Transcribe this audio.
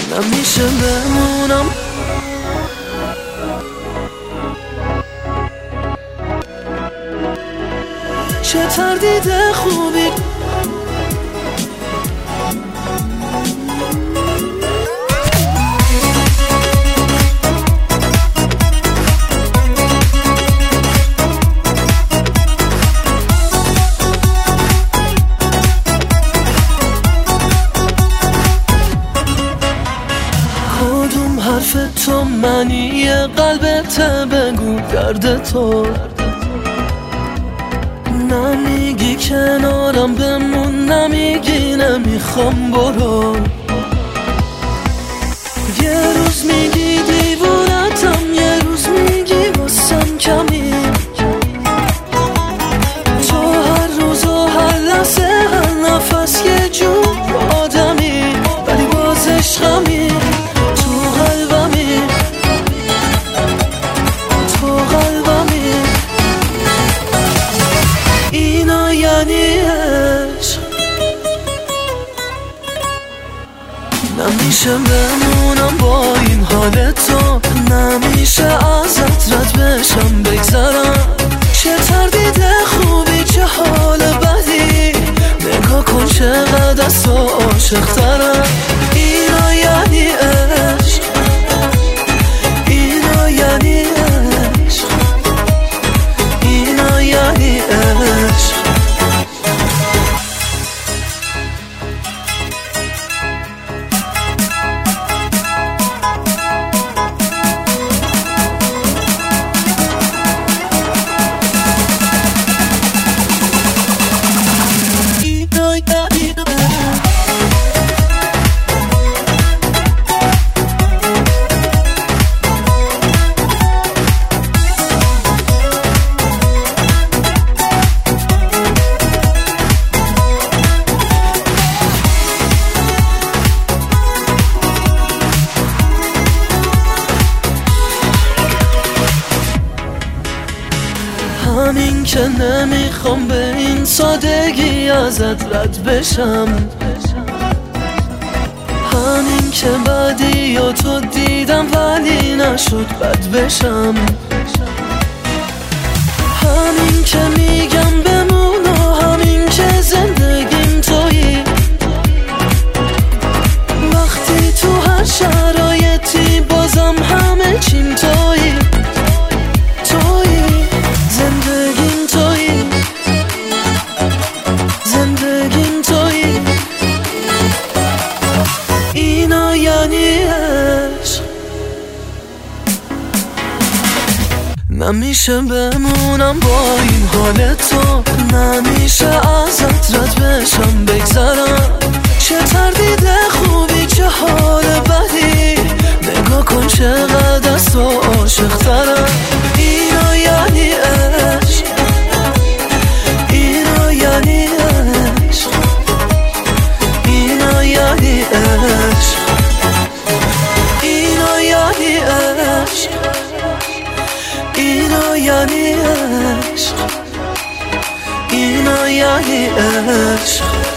نمیشه بمونم. چه تردید خوبی کدوم حرف تو معنی قلبت بگو درد تو نمیگی کنارم بمون نمیگی نمیخوام برو یه روز میگی دیوونتم یه روز میگی واسم کمی تو هر روز و هر لحظه هر نفس یه جور آدمی ولی باز عشقمی تو قلبمی تو قلبمی اینا یعنی عشق نمیشه بمونم با این حال تو نمیشه ازت رد بشم بگذرم چه تردید خوبی چه حال بدی نگاه کن چقدر از تو عاشق ترم اینا یعنی عشق اینا یعنی عشق اینا یعنی عشق همین که نمیخوام به این سادگی ازت رد بشم همین که بعدی یا تو دیدم ولی نشد بد بشم همین که میگم بمون و همین که زندگیم تویی وقتی تو هر شرایطی بازم همه چیم تویی زندگیم تویی زندگیم تویی اینا یعنی عشق نمیشه بمونم با این حال تو نمیشه ازت رد بشم بگذرم چه تردید خوبی چه حال بدی نگاه کن چقدر از تو عاشق ترم اینا یعنی عشق اینا یعنی عشق اینا یعنی عشق اینا یعنی عشق اینا یعنی عشق اینا یعنی عشق